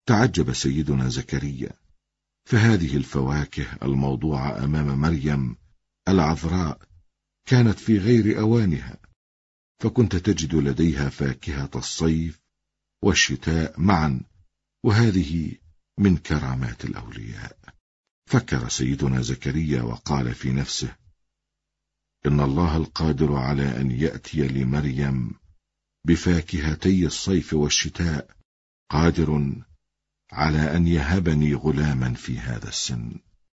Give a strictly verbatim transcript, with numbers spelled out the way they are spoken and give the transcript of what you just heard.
تعجب سيدنا زكريا، فهذه الفواكه الموضوعة أمام مريم العذراء كانت في غير أوانها، فكنت تجد لديها فاكهة الصيف والشتاء معا، وهذه من كرامات الأولياء. فكر سيدنا زكريا وقال في نفسه: إن الله القادر على أن يأتي لمريم بفاكهتي الصيف والشتاء قادر على أن يهبني غلاما في هذا السن.